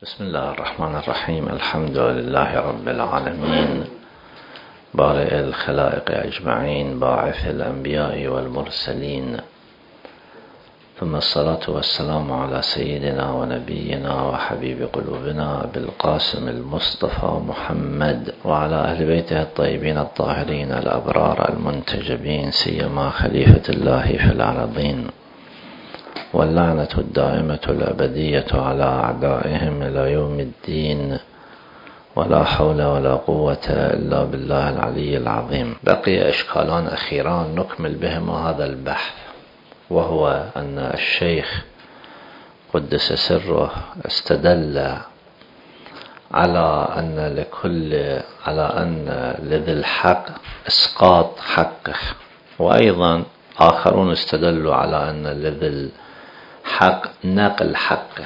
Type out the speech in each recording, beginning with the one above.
بسم الله الرحمن الرحيم. الحمد لله رب العالمين، بارئ الخلائق أجمعين، باعث الأنبياء والمرسلين، ثم الصلاة والسلام على سيدنا ونبينا وحبيب قلوبنا بالقاسم المصطفى محمد وعلى أهل بيته الطيبين الطاهرين الأبرار المنتجبين، سيما خليفة الله في الأرضين، واللعنة الدائمة الأبدية على أعدائهم إلى يوم الدين، ولا حول ولا قوة إلا بالله العلي العظيم. بقي إشكالان أخيران نكمل بهما هذا البحث، وهو أن الشيخ قدس سره استدل على أن لذي الحق إسقاط حقه، وأيضا آخرون استدلوا على أن لذي حق نقل حقه.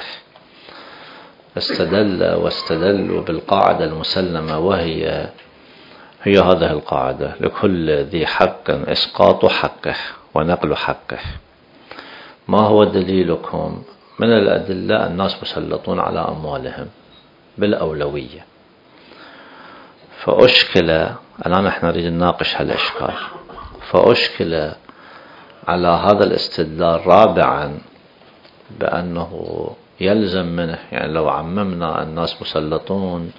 واستدلوا بالقاعدة المسلمة، وهي هذه القاعدة: لكل ذي حق إسقاط حقه ونقل حقه. ما هو دليلكم؟ من الأدلة الناس مسلطون على أموالهم بالأولوية. فأشكل الآن احنا نريد نناقش هالإشكال، فأشكل على هذا الاستدلال رابعا بأنه يلزم منه، يعني لو عممنا الناس مسلطون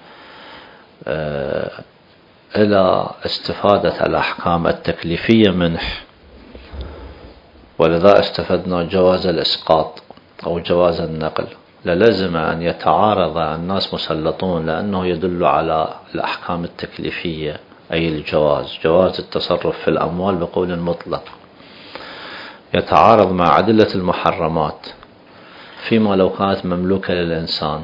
إلى استفادة الأحكام التكليفية منه، ولذا استفدنا جواز الإسقاط أو جواز النقل، للزم أن يتعارض الناس مسلطون، لأنه يدل على الأحكام التكليفية، أي جواز التصرف في الأموال بقول مطلق، يتعارض مع أدلة المحرمات فيما لو كانت مملوكة للإنسان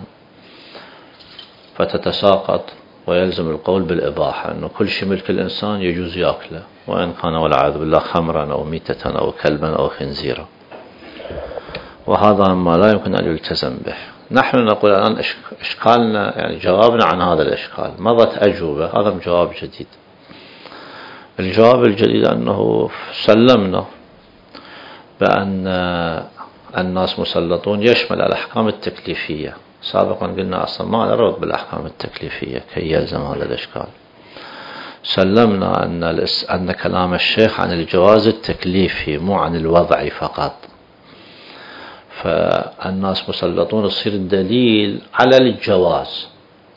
فتتساقط، ويلزم القول بالإباحة، أنه كل شيء ملك الإنسان يجوز يأكله، وإن كان والعياذ بالله خمرا أو ميتة أو كلبا أو خنزيرا، وهذا ما لا يمكن أن يلتزم به. نحن نقول الآن إشكالنا، يعني جوابنا عن هذا الإشكال، مضت أجوبة، هذا جواب جديد. الجواب الجديد أنه سلمنا بأن الناس مسلطون يشمل الأحكام التكليفية. سابقا قلنا أصلا ما نرد بالأحكام التكليفية كي يلزم هذا الإشكال. سلمنا أن كلام الشيخ عن الجواز التكليفي مو عن الوضعي فقط، فالناس مسلطون يصير الدليل على الجواز،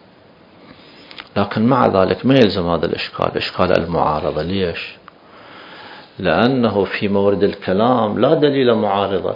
لكن مع ذلك ما يلزم هذا الإشكال، إشكال المعارضة. ليش؟ لأنه في مورد الكلام لا دليل معارضة،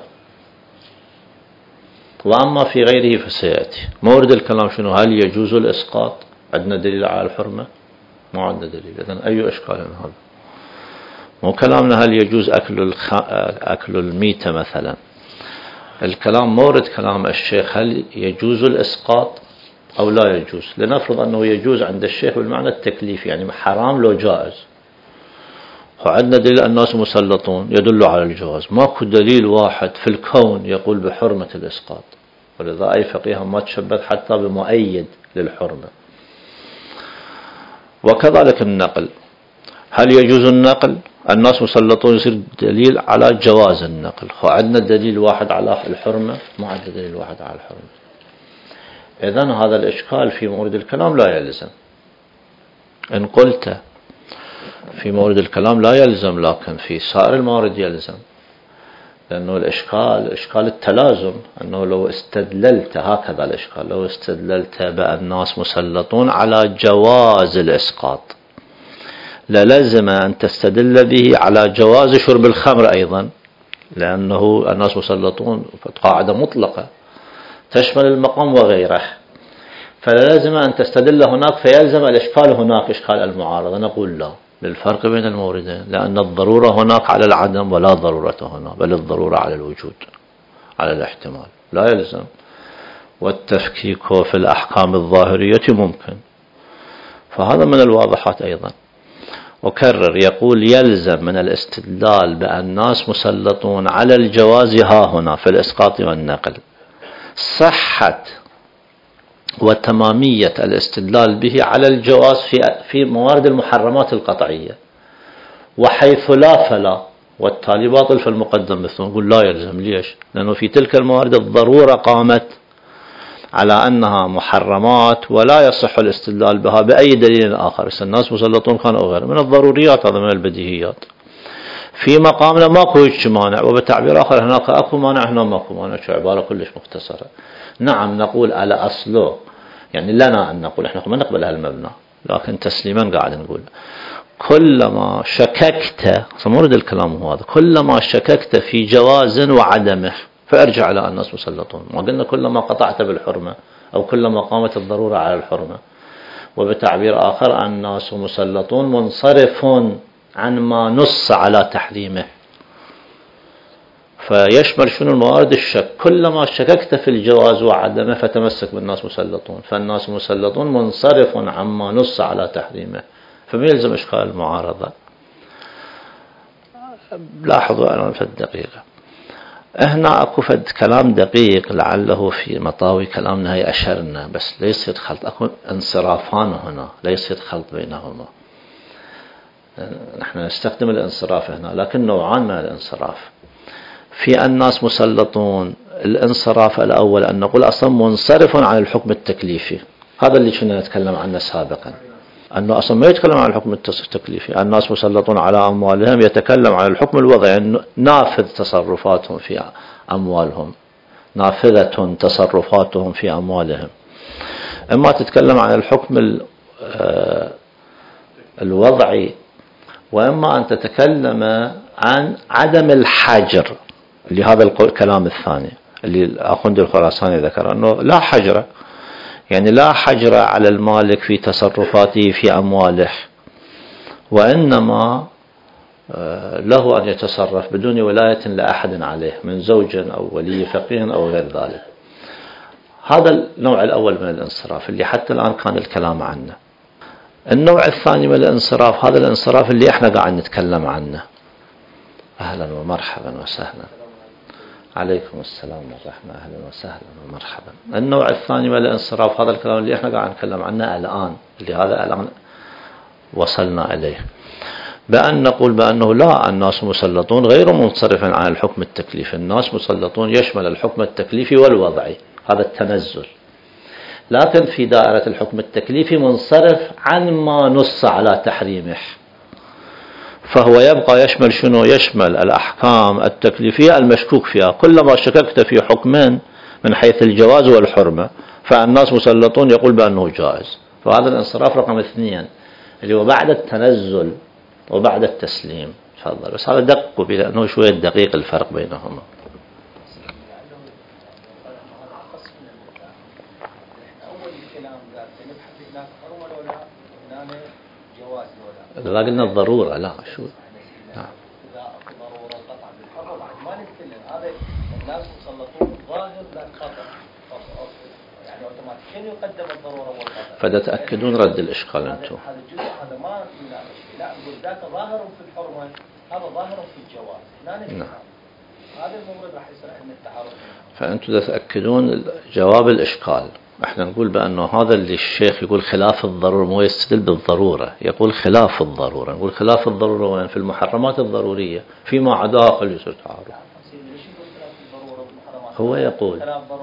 وأما في غيره فسيأتي. مورد الكلام شنو؟ هل يجوز الإسقاط؟ عندنا دليل على الحرمة؟ ما عندنا دليل. إذن أي إشكال هذا؟ مو كلامنا هل يجوز أكل الميتة مثلا، الكلام مورد كلام الشيخ هل يجوز الإسقاط أو لا يجوز. لنفرض أنه يجوز عند الشيخ بالمعنى التكليفي، يعني حرام لو جائز، وعندنا دليل الناس مسلطون يدل على الجواز. ماكو دليل واحد في الكون يقول بحرمة الإسقاط، ولذا أي فقيه ما تشبث حتى بمؤيد للحرمة. وكذلك النقل، هل يجوز النقل؟ الناس مسلطون يصير دليل على جواز النقل، وعندنا دليل واحد على الحرمة، ما عندنا دليل واحد على الحرمة. إذن هذا الإشكال في مورد الكلام لا يلزم. إن قلت في مورد الكلام لا يلزم، لكن في سائر الموارد يلزم، لأنه إشكال التلازم، أنه لو استدللت هكذا الإشكال، لو استدللت بأن الناس مسلطون على جواز الإسقاط، للزم أن تستدل به على جواز شرب الخمر أيضا، لأنه الناس مسلطون قاعدة مطلقة تشمل المقام وغيره، فلازم أن تستدل هناك، فيلزم الإشكال هناك إشكال المعارضة. نقول لا، للفرق بين الموردين، لأن الضرورة هناك على العدم ولا ضرورة هنا، بل الضرورة على الوجود، على الاحتمال، لا يلزم. والتفكيك في الأحكام الظاهرية ممكن، فهذا من الواضحات أيضا. أكرر، يقول يلزم من الاستدلال بأن الناس مسلطون على الجواز ها هنا في الإسقاط والنقل صحة وتمامية الاستدلال به على الجواز في موارد المحرمات القطعية، وحيث لا فلا، والتالي باطل في المقدم مثل نقول لا يلزم. ليش؟ لأنه في تلك الموارد الضرورة قامت على أنها محرمات ولا يصح الاستدلال بها بأي دليل آخر. الناس مسلطون كانوا غير من الضروريات، هذا من البديهيات. في مقامنا ماكو هيك مانع، وبتعبير آخر هناك أكو مانع هنا ماكو مانع، شو عبارة كلش مختصرة. نعم نقول على أصله، يعني لنا أن نقول، إحنا ما نقبل هالمبنى، لكن تسليما قاعد نقول كلما شككت، مورد الكلام هو هذا، كلما شككت في جواز وعدمه فارجع على الناس مسلطون. ما قلنا كلما قطعت بالحرمة أو كلما قامت الضرورة على الحرمة. وبتعبير آخر الناس مسلطون منصرف عن ما نص على تحريمه، فيشمل شنو الموارد الشك. كلما شككت في الجواز وعدمه فتمسك بالناس مسلطون، فالناس مسلطون منصرف عما نص على تحريمه، فما يلزم إشكال المعارضة. لاحظوا أنا في الدقيقة هنا أكو فد كلام دقيق لعله في مطاوي كلامنا هي أشرنا، بس ليس خلط، أكو انصرافان هنا، ليس خلط بينهما. نحن نستخدم الانصراف هنا، لكن نوعان من الانصراف. في الناس مسلطون الانصراف الأول أن نقول أصلا منصرف عن الحكم التكليفي، هذا اللي كنا نتكلم عنه سابقا، أنه أصلا ما يتكلم عن الحكم التكليفي. الناس مسلطون على أموالهم يتكلم عن الحكم الوضعي، نافذ تصرفاتهم في أموالهم، نافذة تصرفاتهم في أموالهم. إما تتكلم عن الحكم الوضعي، وإما أن تتكلم عن عدم الحجر، اللي هذا الكلام الثاني اللي أخوند الخراساني ذكر، أنه لا حجر، يعني لا حجر على المالك في تصرفاته في أمواله، وإنما له أن يتصرف بدون ولاية لأحد عليه من زوج أو ولي فقيه أو غير ذلك. هذا النوع الأول من الانصراف اللي حتى الآن كان الكلام عنه. النوع الثاني من الانصراف هذا الانصراف اللي احنا قاعد نتكلم عنه. أهلا ومرحبا وسهلا. عليكم السلام ورحمة، أهلا وسهلا ومرحبا. النوع الثاني من الانصراف هذا الكلام اللي احنا قاعد نتكلم عنه الآن، اللي هذا الآن وصلنا إليه، بأن نقول بأنه لا، الناس مسلطون غير منصرف عن الحكم التكليفي. الناس مسلطون يشمل الحكم التكليفي والوضعي، هذا التنزل، لكن في دائرة الحكم التكليفي منصرف عن ما نص على تحريمه، فهو يبقى يشمل شنو؟ يشمل الأحكام التكليفية المشكوك فيها. كلما شككت في حكمين من حيث الجواز والحرمة فالناس مسلطون يقول بأنه جائز. فهذا الانصراف رقم 2 اللي هو بعد التنزل وبعد التسليم. تفضل، بس هذا دقوا به لأنه شوية دقيق الفرق بينهما. لا قلنا الضرورة، لا شو نعم. إذا ضرورة قطع بالحر ما نتكلم، هذا الناس مسلطون ظاهر لا قطع، يعني اوتوماتيكيا يقدم الضرورة والقطع. فدا تأكدون رد الإشكال أنتم. هذا الجزء هذا ما نناقش، لا نقول ذاك ظاهر في الحرمة، هذا ظاهر في الجواز. نعم. هذا المورد راح يصير عندنا التعارض. فأنتم تتأكدون جواب الإشكال. احنا نقول بأنه هذا اللي الشيخ يقول خلاف الضرورة، مو يستدل بالضرورة، يقول خلاف الضرورة. نقول خلاف الضرورة وين؟ في المحرمات الضرورية، فيما عداها قد يصير تعارض. هو يقول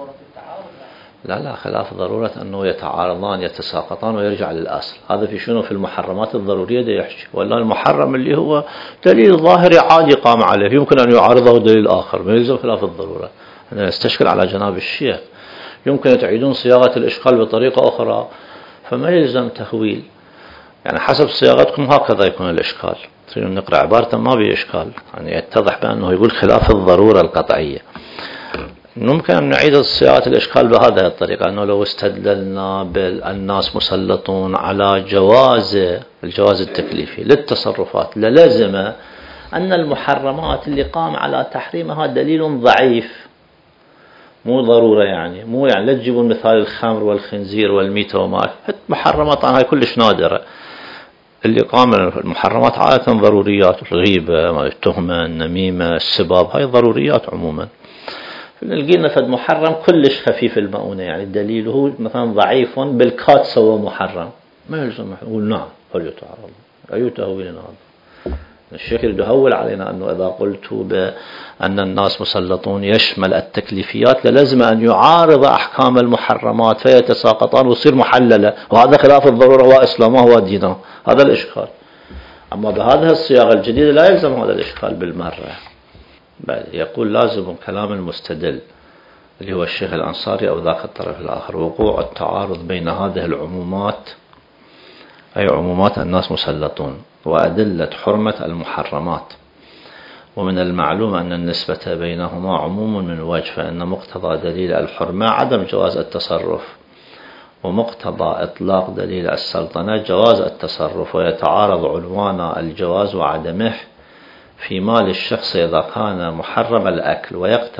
لا خلاف ضرورة أنه يتعارضان يتساقطان ويرجع للأصل. هذا في شنو؟ في المحرمات الضرورية ده يحكي، ولا المحرم اللي هو دليل ظاهري عادي قام عليه يمكن أن يعارضه دليل آخر، ما يلزم خلاف الضرورة. أنا استشكل على جناب الشيخ، يمكن تعيدون صياغة الإشكال بطريقة أخرى، فما يلزم تهويل، يعني حسب صياغتكم هكذا يكون الإشكال. تريدون نقرأ عبارة ما بيه إشكال، يعني يتضح بأنه يقول خلاف الضرورة القطعية. ممكن أن نعيد صياغة الإشكال بهذه الطريقة، أنه لو استدللنا بالناس مسلطون على الجواز التكليفي للتصرفات للزم أن المحرمات اللي قام على تحريمها دليل ضعيف، مو ضرورة، يعني مو يعني لا تجيبون مثال الخمر والخنزير والميتة وما محرمات عنها كلش نادرة. اللي قام المحرمات عادة ضروريات، الغيبة، التهمة، النميمة، السباب، هاي ضروريات عموما. لقينا فد محرم كلش خفيف المؤونة، يعني دليله مثلا ضعيف بالكات سوى محرم، ما يلزم نقول نعم هل يتعرض. أي تأويل هذا؟ الشيخ يريد يهول علينا أنه إذا قلت بأن الناس مسلطون يشمل التكليفيات لازم أن يعارض أحكام المحرمات فيتساقطان ويصير محللة، وهذا خلاف الضرورة وإسلامه ودينه. هذا الإشكال. أما بهذه الصياغة الجديدة لا يلزم هذا الإشكال بالمرة، بل يقول لازم كلام المستدل اللي هو الشيخ الأنصاري أو ذاك الطرف الآخر وقوع التعارض بين هذه العمومات، أي عمومات الناس مسلطون، وأدلة حرمة المحرمات. ومن المعلوم أن النسبة بينهما عموم من وجه، فإن مقتضى دليل الحرمة عدم جواز التصرف، ومقتضى إطلاق دليل السلطنة جواز التصرف، ويتعارض عنوان الجواز وعدمه في مال الشخص إذا كان محرم الأكل،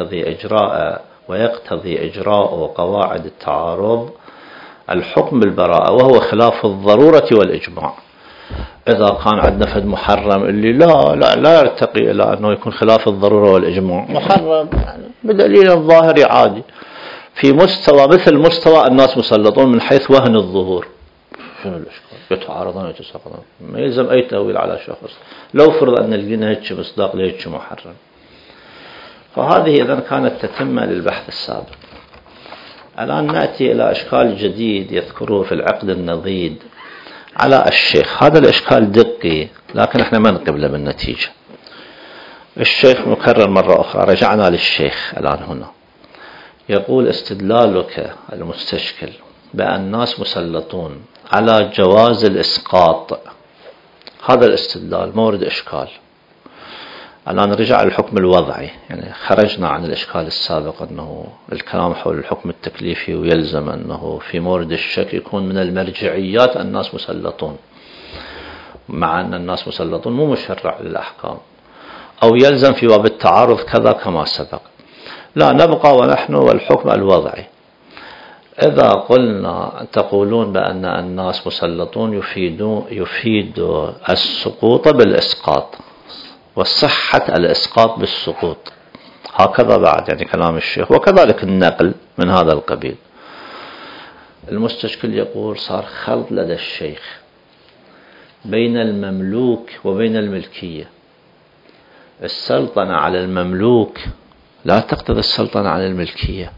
ويقتضي إجراء قواعد التعارض الحكم بالبراءة، وهو خلاف الضرورة والإجماع. إذا كان عندنا فد محرم اللي لا يرتقي إلى أنه يكون خلاف الضرورة والإجماع، محرم يعني بدليل ظاهري عادي في مستوى مثل مستوى الناس مسلطون من حيث وهن الظهور، شنو الإشكال؟ يتعارضون ويتساقطون، ما يلزم أي تأويل على شخص. لو فرض أن لقينا هيك مصداق لهيك محرم. فهذه إذن كانت تتمة للبحث السابق. الآن نأتي إلى إشكال جديد يذكره في العقد النضيد على الشيخ. هذا الإشكال دقي لكن احنا ما نقبله بالنتيجة. الشيخ مكرر مرة أخرى، رجعنا للشيخ الآن هنا، يقول استدلالك المستشكل بأن الناس مسلطون على جواز الإسقاط، هذا الاستدلال مورد إشكال. الآن رجع الحكم الوضعي، يعني خرجنا عن الإشكال السابق أنه الكلام حول الحكم التكليفي ويلزم أنه في مورد الشك يكون من المرجعيات الناس مسلطون، مع أن الناس مسلطون مو مشرع للأحكام، أو يلزم في باب التعارض كذا كما سبق. لا، نبقى ونحن والحكم الوضعي. إذا قلنا تقولون بأن الناس مسلطون يفيد السقوط بالإسقاط وصحة الإسقاط بالسقوط، هكذا بعد يعني كلام الشيخ، وكذلك النقل من هذا القبيل. المستشكل يقول صار خلط لدى الشيخ بين المملوك وبين الملكية. السلطنة على المملوك لا تقتضي السلطنة على الملكية،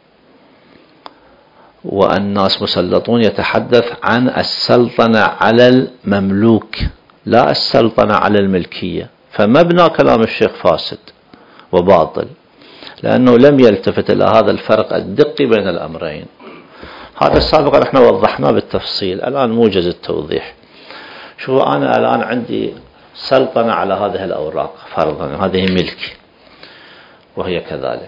والناس مسلطون يتحدث عن السلطنة على المملوك لا السلطنة على الملكية. فمبنى كلام الشيخ فاسد وباطل، لأنه لم يلتفت إلى هذا الفرق الدقي بين الأمرين. هذا السابق نحن وضحناه بالتفصيل، الآن موجز التوضيح. شوفوا، أنا الآن عندي سلطنة على هذه الأوراق فرضا، هذه ملكي وهي كذلك،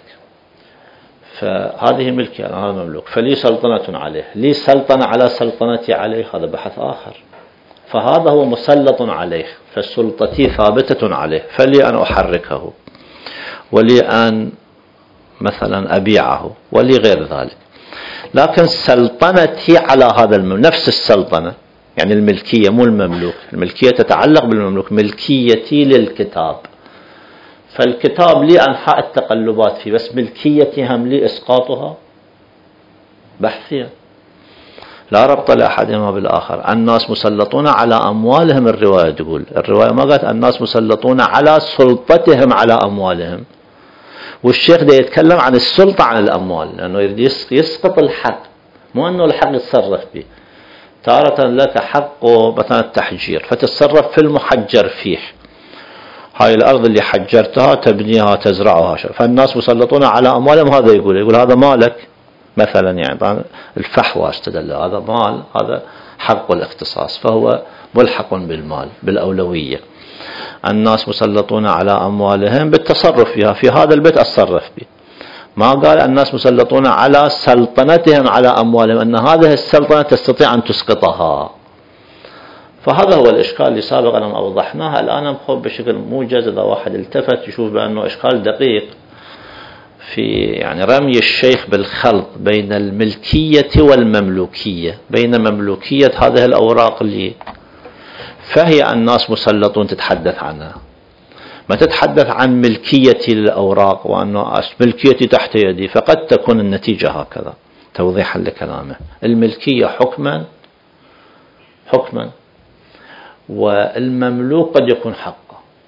فهذه ملكي أنا، هذا مملوك، فلي سلطنة عليه، لي سلطنة على سلطنتي عليه، هذا بحث آخر. فهذا هو مسلط عليه، فسلطتي ثابتة عليه، فلي أن أحركه ولي أن مثلا أبيعه ولي غير ذلك. لكن سلطنتي على هذا نفس السلطنة، يعني الملكية مو المملوك، الملكية تتعلق بالمملوك، ملكيتي للكتاب، فالكتاب لي أنحاء التقلبات فيه، بس ملكيتي هم لي إسقاطها بحثيا، لا ربط لأحدهما بالآخر. الناس مسلطون على أموالهم، الرواية تقول، الرواية ما قالت الناس مسلطون على سلطتهم على أموالهم. والشيخ ده يتكلم عن السلطة عن الأموال، لأنه يريد يسقط الحق، مو أنه الحق يتصرف به. تارة لك حق مثلا التحجير، فتتصرف في المحجر فيه، هاي الأرض اللي حجرتها تبنيها تزرعها، فالناس مسلطون على أموالهم. هذا يقول هذا مالك مثلا، يعني الفحوى استدل، هذا مال، هذا حق الاختصاص، فهو ملحق بالمال بالأولوية. الناس مسلطون على أموالهم بالتصرف فيها، في هذا البيت أتصرف به. ما قال الناس مسلطون على سلطنتهم على أموالهم، أن هذه السلطنة تستطيع أن تسقطها. فهذا هو الإشكال اللي سابقا أوضحناه. الآن نخوض بشكل موجز، إذا واحد التفت يشوف بأنه إشكال دقيق في يعني رمي الشيخ بالخلط بين الملكية والمملوكية، بين مملوكية هذه الأوراق اللي فهي الناس مسلطون تتحدث عنها، ما تتحدث عن ملكيتي للأوراق وأنه ملكيتي تحت يدي، فقد تكون النتيجة هكذا توضيحا لكلامه. الملكية حكما، والمملوك قد يكون حقا،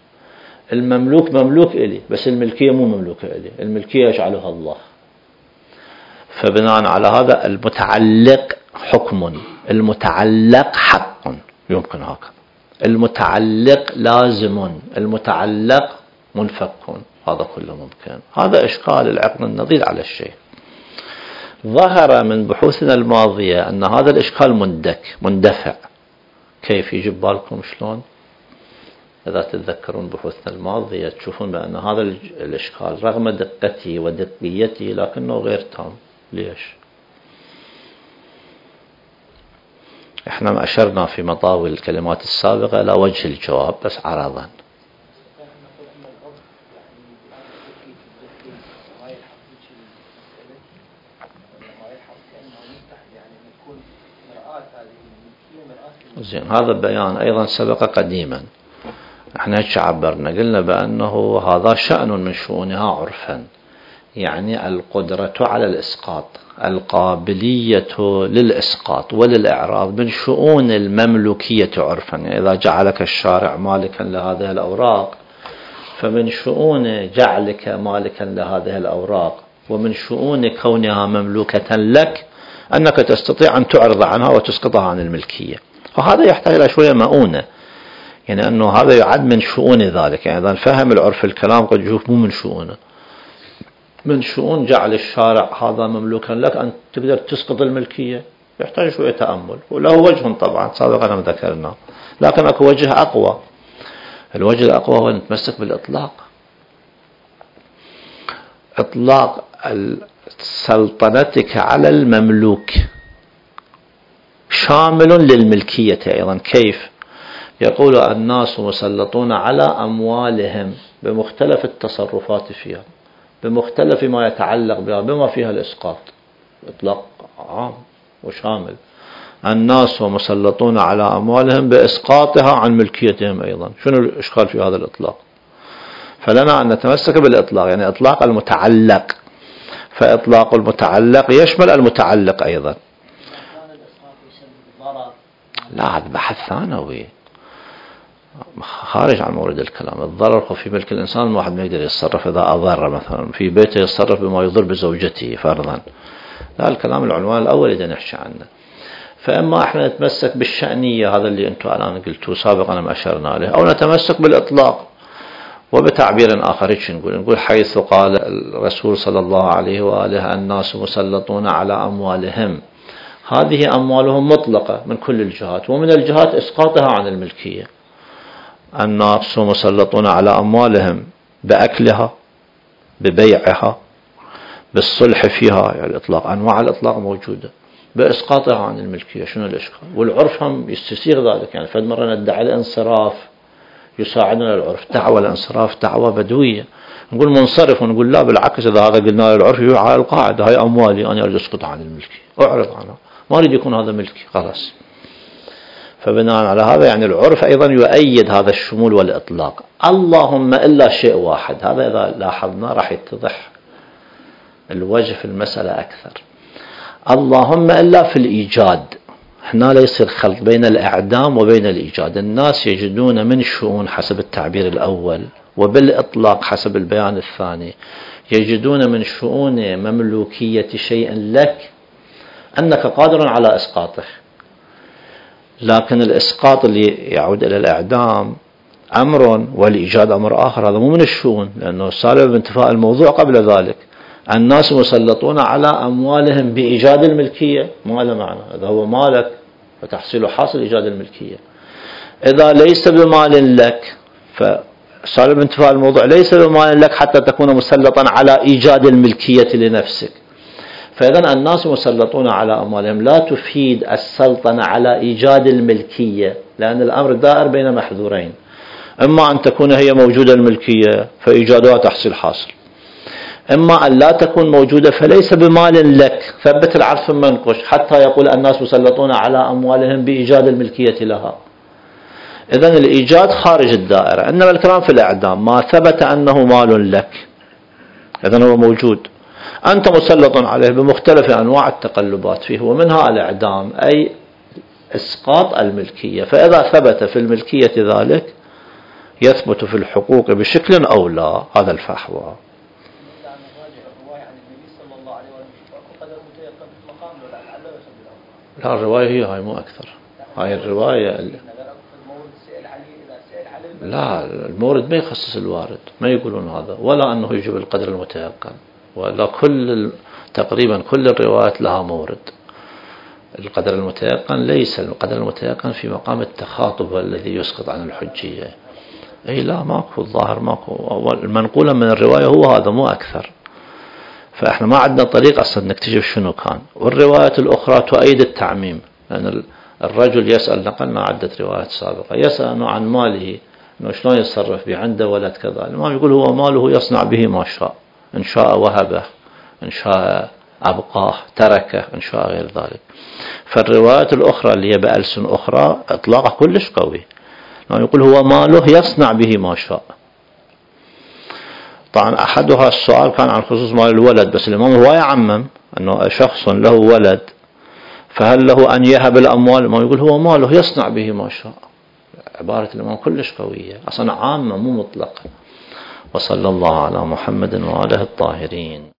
المملوك مملوك إلي، بس الملكية مو مملوكة إلي، الملكية يجعلها الله. فبناء على هذا المتعلق حكم، المتعلق حق، يمكن هكذا. المتعلق لازم، المتعلق منفك، هذا كله ممكن. هذا إشكال العقل النظير على الشيء. ظهر من بحوثنا الماضية أن هذا الإشكال مندفع. كيف يجب بالكم شلون؟ إذا تتذكرون بحوثنا الماضية تشوفون بأن هذا الإشكال رغم دقته ودقيته لكنه غير تام. ليش؟ احنا ما أشرنا في مطاول الكلمات السابقة إلى وجه الجواب بس عرضا. زين، هذا البيان أيضا سبق قديما. احنا هيك عبرنا، قلنا بأنه هذا شأن من شؤونها عرفا، يعني القدرة على الإسقاط، القابلية للإسقاط وللإعراض من شؤون المملوكية عرفا. يعني إذا جعلك الشارع مالكا لهذه الأوراق فمن شؤون جعلك مالكا لهذه الأوراق ومن شؤون كونها مملوكة لك أنك تستطيع أن تعرض عنها وتسقطها عن الملكية. فهذا يحتاج إلى شوية مؤونة، يعني أنه هذا يعد من شؤون ذلك. يعني إذا نفهم العرف الكلام قد يشوف مو من شؤونه، من شؤون جعل الشارع هذا مملوكا لك أن تقدر تسقط الملكية. يحتاج شوية تأمل، وله وجه طبعا سابقا ذكرنا، لكن أكو وجه أقوى. الوجه الأقوى هو نتمسك بالإطلاق، إطلاق سلطنتك على المملوك شامل للملكية أيضا. كيف؟ يقول الناس مسلطون على أموالهم بمختلف التصرفات فيها، بمختلف ما يتعلق بها بما فيها الإسقاط. إطلاق عام وشامل. الناس مسلطون على أموالهم بإسقاطها عن ملكيتهم أيضا. شنو الإشكال في هذا الإطلاق؟ فلنا أن نتمسك بالإطلاق، يعني إطلاق المتعلق. فإطلاق المتعلق يشمل المتعلق أيضا. لا، هذا بحث ثانوي خارج عن مورد الكلام. الضرر هو في ملك الإنسان، الواحد ما يقدر يتصرف إذا أضر مثلا في بيته، يتصرف بما يضر بزوجته فرضا. لا، الكلام العنوان الأول إذا نحكي عنه. فإما إحنا نتمسك بالشأنية، هذا اللي أنتم الآن قلتوه سابقا ما أشرنا عليه، أو نتمسك بالإطلاق. وبتعبير آخر نقول حيث قال الرسول صلى الله عليه وآله الناس مسلطون على أموالهم، هذه أموالهم مطلقة من كل الجهات، ومن الجهات إسقاطها عن الملكية. الناس مسلطون على أموالهم بأكلها، ببيعها، بالصلح فيها، يعني الإطلاق، أنواع الإطلاق موجودة، بإسقاطها عن الملكية. شنو الإشكال؟ والعرف هم يستسيغ ذلك. يعني فد مرة ندعي الانصراف، يساعدنا العرف. دعوة الانصراف دعوة بدوية، نقول منصرف، ونقول لا بالعكس، إذا هذا قلنا للعرف يروح على القاعدة، هاي أموالي أنا أريد أسقطها عن الملكية، أعرض عنها، ما أريد يكون هذا ملكي خلاص. فبناء على هذا يعني العرف أيضا يؤيد هذا الشمول والإطلاق. اللهم إلا شيء واحد، هذا إذا لاحظنا راح يتضح الوجه في المسألة أكثر. اللهم إلا في الإيجاد، هنا لا يصير خلط بين الإعدام وبين الإيجاد. الناس يجدون من شؤون حسب التعبير الأول، وبالإطلاق حسب البيان الثاني يجدون من شؤون مملوكية شيء لك أنك قادر على إسقاطه. لكن الإسقاط اللي يعود إلى الإعدام أمر، والإيجاد أمر آخر، هذا مو من الشؤون، لأنه سالب بانتفاء الموضوع قبل ذلك. الناس مسلطون على أموالهم بإيجاد الملكية، ما له معنى. إذا هو مالك فتحصيله حاصل إيجاد الملكية. إذا ليس بمال لك فسالب انتفاء الموضوع، ليس بمال لك حتى تكون مسلطا على إيجاد الملكية لنفسك. فإذا الناس مسلطون على أموالهم لا تفيد السلطنة على إيجاد الملكية، لأن الأمر دائر بين محذورين: إما أن تكون هي موجودة الملكية فإيجادها تحصيل حاصل، إما أن لا تكون موجودة فليس بمال لك. ثبت العرف منقش حتى يقول الناس مسلطون على أموالهم بإيجاد الملكية لها. إذن الإيجاد خارج الدائرة، إنما الكلام في الإعدام ما ثبت أنه مال لك، إذن هو موجود، أنت مسلط عليه بمختلف أنواع التقلبات فيه، ومنها الإعدام أي إسقاط الملكية. فإذا ثبت في الملكية ذلك يثبت في الحقوق بشكل أو لا، هذا الفحوى. لا الرواية هي هاي مو أكثر، هاي الرواية لا المورد ما يخصص الوارد، ما يقولون هذا، ولا أنه يجب القدر المتيقن، ولا تقريبا كل الروايات لها مورد. القدر المتيقن ليس القدر المتيقن في مقام التخاطب الذي يسقط عن الحجية. أي لا ماكو، الظاهر ماكو، المنقولة من الرواية هو هذا مو أكثر. فإحنا ما عندنا طريق أصلا نكتشف شنو كان. والروايات الأخرى تؤيد التعميم، لأن الرجل يسأل، نقلنا عدة روايات سابقة، يسأل عن ماله إنه شلون يتصرف به، عنده ولد كذا، الإمام يقول هو ماله يصنع به ما شاء، إن شاء وهبه، إن شاء أبقاه، تركه، إن شاء غير ذلك. فالروايات الأخرى اللي هي بألسن أخرى إطلاقه كلش قوي، يقول هو ماله يصنع به ما شاء. طبعا أحدها السؤال كان عن خصوص مال الولد، بس الإمام هو يعمم أنه شخص له ولد فهل له أن يهب الأموال، ما يقول هو ماله يصنع به ما شاء. عبارة الإمام كلش قوية، أصلا عامة مو مطلقة. وصلى الله على محمد وآله الطاهرين.